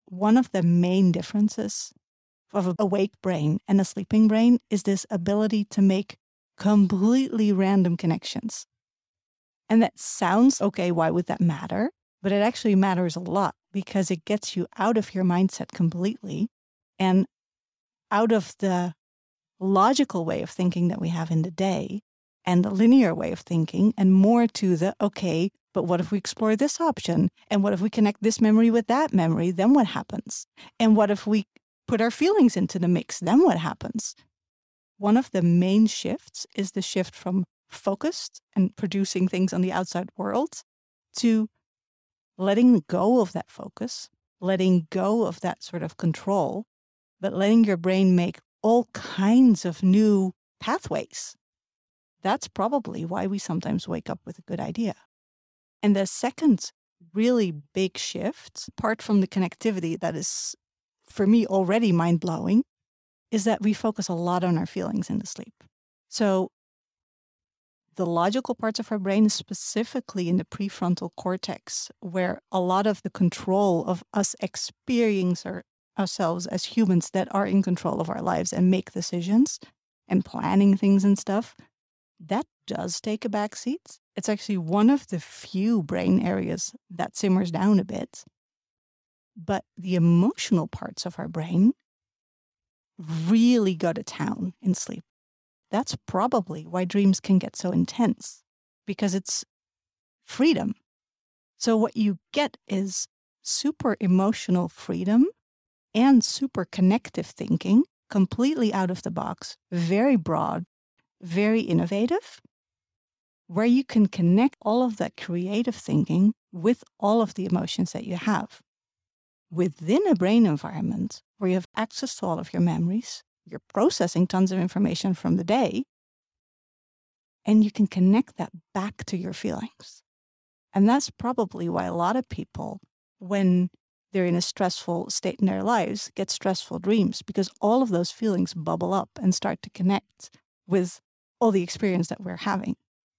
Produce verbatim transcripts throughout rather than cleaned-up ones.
one of the main differences of an awake brain and a sleeping brain is this ability to make completely random connections. And that sounds okay, why would that matter? But it actually matters a lot because it gets you out of your mindset completely and out of the logical way of thinking that we have in the day and the linear way of thinking, and more to the, okay, but what if we explore this option? And what if we connect this memory with that memory? Then what happens? And what if we put our feelings into the mix? Then what happens? One of the main shifts is the shift from focused and producing things on the outside world to letting go of that focus, letting go of that sort of control, but letting your brain make all kinds of new pathways. That's probably why we sometimes wake up with a good idea. And the second really big shift, apart from the connectivity that is, for me, already mind-blowing, is that we focus a lot on our feelings in the sleep. So the logical parts of our brain, specifically in the prefrontal cortex, where a lot of the control of us experiencing ourselves as humans that are in control of our lives and make decisions and planning things and stuff, that does take a backseat. It's actually one of the few brain areas that simmers down a bit. But the emotional parts of our brain really go to town in sleep. That's probably why dreams can get so intense, because it's freedom. So what you get is super emotional freedom and super connective thinking, completely out of the box, very broad, very innovative, where you can connect all of that creative thinking with all of the emotions that you have within a brain environment where you have access to all of your memories. You're processing tons of information from the day, and you can connect that back to your feelings. And that's probably why a lot of people, when they're in a stressful state in their lives, get stressful dreams, because all of those feelings bubble up and start to connect with all the experience that we're having.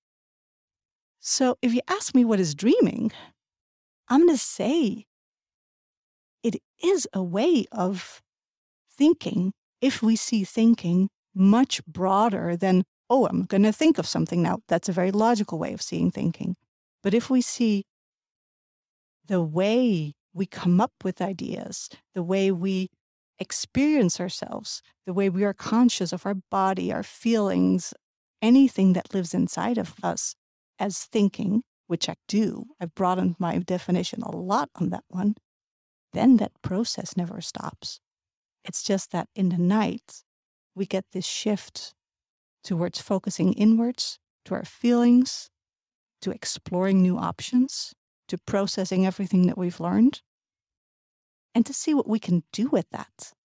So if you ask me what is dreaming, I'm going to say it is a way of thinking, if we see thinking much broader than, oh, I'm going to think of something now. That's a very logical way of seeing thinking. But if we see the way we come up with ideas, the way we experience ourselves, the way we are conscious of our body, our feelings, anything that lives inside of us as thinking, which I do, I've broadened my definition a lot on that one, then that process never stops. It's just that in the night, we get this shift towards focusing inwards, to our feelings, to exploring new options, to processing everything that we've learned, and to see what we can do with that.